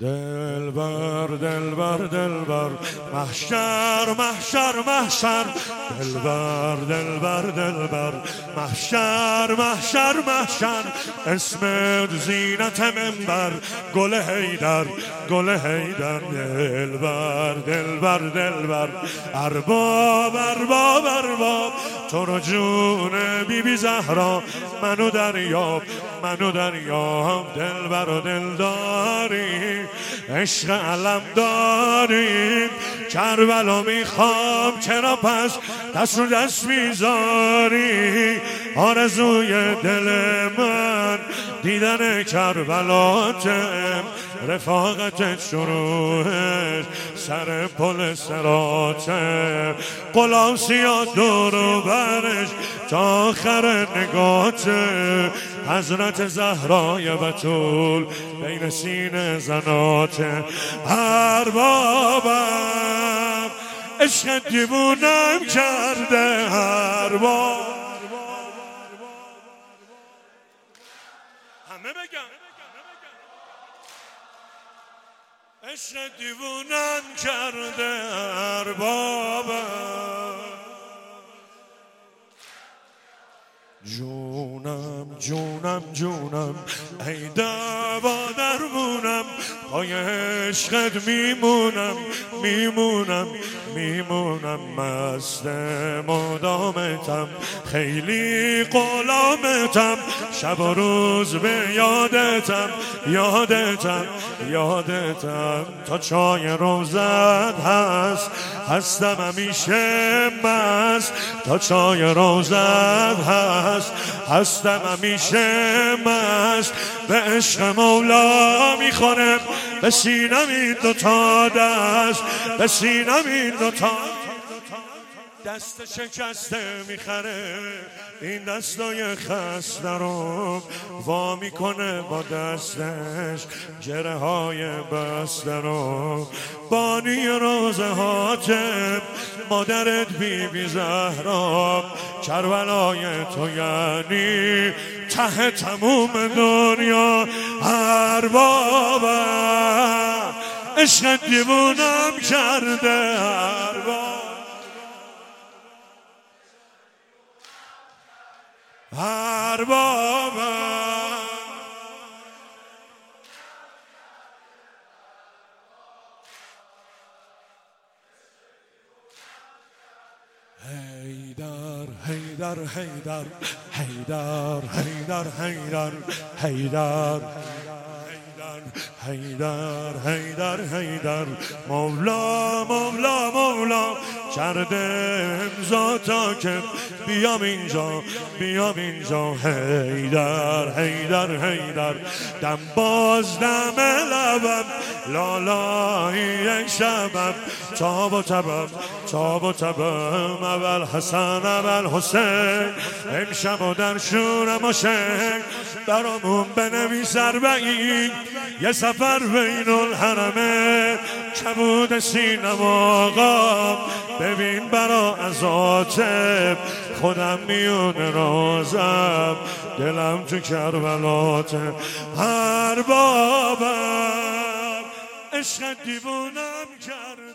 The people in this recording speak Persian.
دلبر دلبر دلبر محشر محشر محشر دلبر دلبر دلبر محشر محشر محشر اسمت زینت منبر گل حیدر گل حیدر دلبر دلبر دلبر ارباب ارباب ارباب تو رو جون بی بی زهرا منو دریاب منو دریاب دلبر و دلداری عشق علم داریم کربلا میخوام چرا پس دست رو دست میذاری آرزوی دل من دیدن کربلاتم رفاقت شروعش سر پل سراته غلام سیاه دور و برش تا آخر نگاته حضرت زهرای بتول بین سینه زناته اربابم عشق دیوونم کرده ارباب همه بگم عشق دیوونم کرده اربابم جونم جونم جونم ای دوا درمونم پای عشقت میمونم میمونم میمونم مست مدامتم خیلی غلامتم شب و روز به یادتم یادتم یادتم تا چای روزت هست هستم همیشه مست تا چای روزت هست هستم همیشه مست به عشق مولا میخورم به سینم این دوتا دست به سینم این دوتا دست شکسته میخره این دستای خسته رو وا میکنه با دستش گره های بسته رو بانی روزه حاتم مادرت بی بی زهرا کربلای تو یعنی ته تموم دنیا اربابم عشق دیوونم کرده ارباب اربابم حیدر حیدر حیدر حیدر حیدر حیدر حیدر حیدر حیدر حیدر مولا مولا مولا کرده امضا تا که بیام اینجا بیام اینجا حیدر حیدر حیدر دم باز دم لبم لالایی یک شبم تاب و تبم تاب و تبم اول حسن اول حسین امشب و در شورم و شک برامون بنویس اربعین یه سفر بین الحرمه کبود سینم آقا ببین برا ازاتم خودم میون رازم دلم تو کربلاتم اربابم عشق دیوونم کرد